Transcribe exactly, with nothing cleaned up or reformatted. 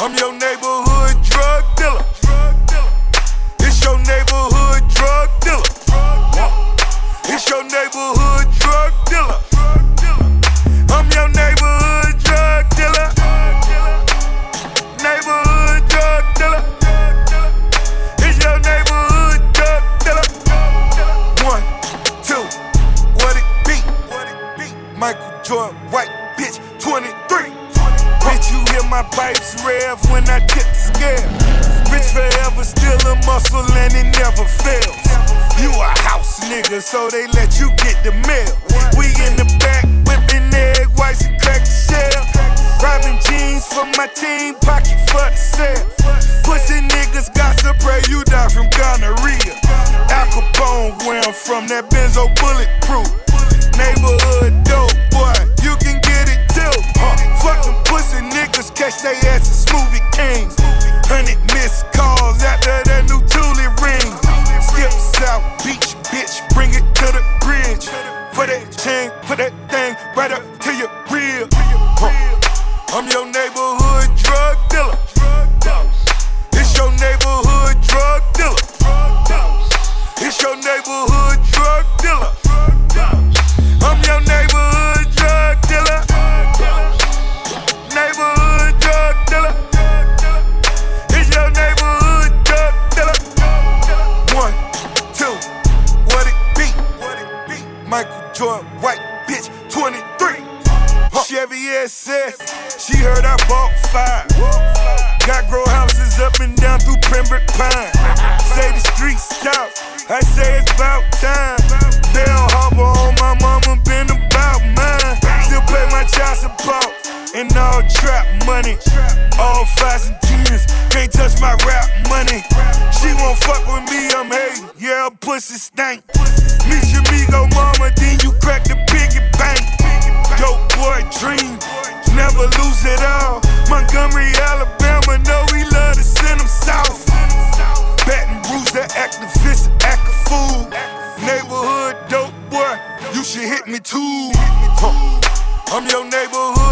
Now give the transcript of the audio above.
I'm your neighborhood drug dealer. It's your neighborhood drug dealer. It's your neighborhood drug dealer. I'm your neighborhood drug dealer. Neighborhood drug dealer. It's your neighborhood drug dealer. One, two, what it be? Michael Jordan, white bitch, twenty-three. Bitch, you hear my pipes rev when I tip the scale. Bitch forever still a muscle and it never fails. You a house nigga, so they let you get the mail. We in the back whipping egg whites and crack the shell. Robbing jeans for my team, pocket for the sale. Pussy niggas got to pray you die from gonorrhea. Al Capone, where I'm from, that Benzo bulletproof. Neighborhood dope, boy, you can get it too. Huh. Fuck them pussy niggas, catch they asses, smoothie kings. Hundred missed calls after that new Thule ring. Skip South Beach, bitch, bring it to the bridge. For that chain, put that thing right up to your rib. Huh. I'm your neighborhood drug dealer. It's your neighborhood drug dealer. It's your neighborhood drug dealer. I'm your neighborhood drug dealer. Neighborhood drug dealer. It's your neighborhood drug dealer. One, two, what it be? Michael Jordan, white bitch, twenty-three. Chevy S S, she heard I bought five. Got grow houses up and down through Pembroke Pine. Say the streets stop, I say it's about time. Bell Harbor on my mama, been about mine. Still pay my child support and all trap money. All fives and tens, can't touch my rap money. She won't fuck with me, I'm hating, yeah, pussy stank. Meet your amigo mama, then you crack the piggy bank. Dope boy dream, never lose it all. Montgomery, Alabama, know we love to send them south. Baton Rouge, the activist, act a fool. Neighborhood dope boy, you should hit me too. Huh. I'm your neighborhood